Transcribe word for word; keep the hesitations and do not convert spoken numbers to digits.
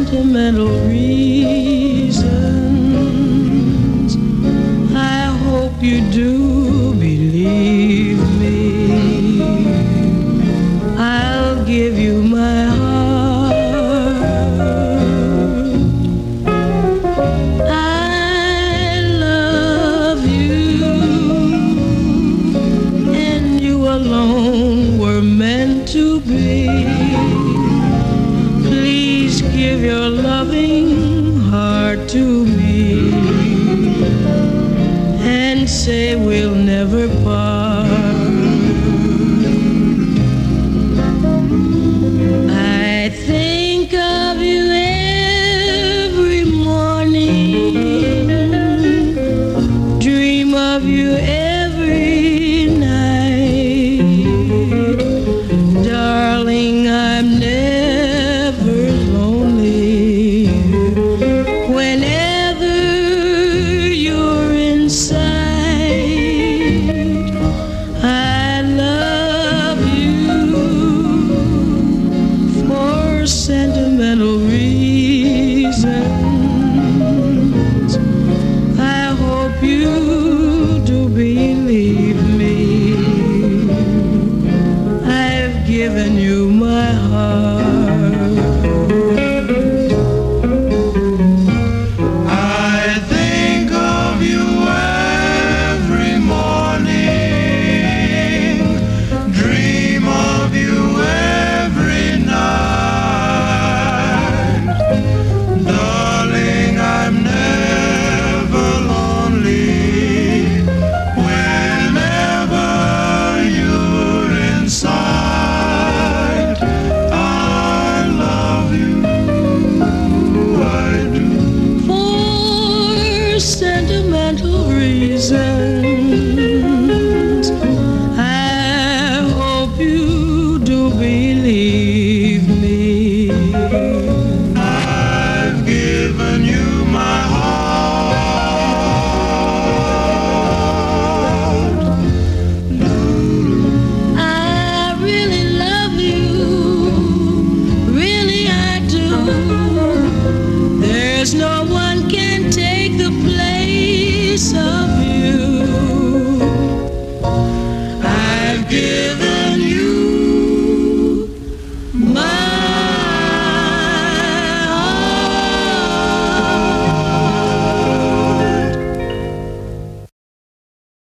sentimental reasons. I hope you do believe me. I'll give you my heart. I love you, and you alone were meant to be. Please give your loving heart to me and say we'll never part. I think of you every morning, dream of you every night. Darling, I'm never lonely whenever you're in sight. I love you for sentimental reasons.